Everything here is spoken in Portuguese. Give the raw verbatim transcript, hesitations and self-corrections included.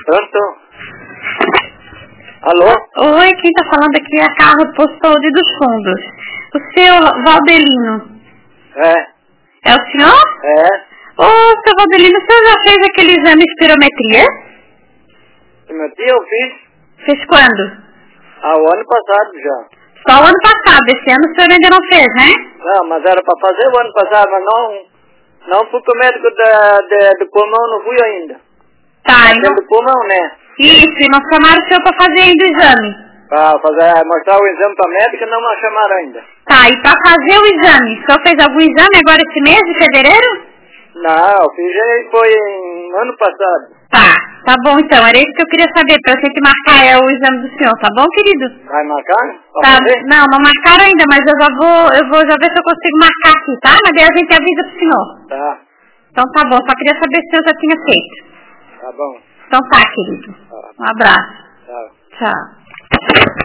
Pronto? Alô? Oi, quem tá falando aqui é a Carla Postal dos Fundos. O seu Valdelino. É. É o senhor? É. Ô, seu Valdelino, o senhor já fez aquele exame de espirometria? Espirometria eu fiz. Fez quando? Ah, o ano passado já. Só o ano passado, esse ano o senhor ainda não fez, né? Não, mas era pra fazer o ano passado, mas não, não fui pro médico da, da, do pulmão, não fui ainda. Tá, e não... do pulmão, né? Isso, e não chamaram o senhor pra fazer ainda o exame? Pra fazer, mostrar o exame pra médica, não me chamaram ainda. Tá, e pra fazer o exame, o senhor fez algum exame agora esse mês de fevereiro? Não, eu fiz aí, foi em ano passado. Tá, tá bom então, era isso que eu queria saber, pra eu ter que marcar é, o exame do senhor, tá bom, querido? Vai marcar? Pra Tá, fazer? não, não marcaram ainda, mas eu já vou, eu vou já ver se eu consigo marcar aqui, tá? Mas daí a gente avisa pro senhor. Tá. Então tá bom, só queria saber se o senhor já tinha feito. Tá bom. Então tá, querido. Tá. Um abraço. Tá. Tchau.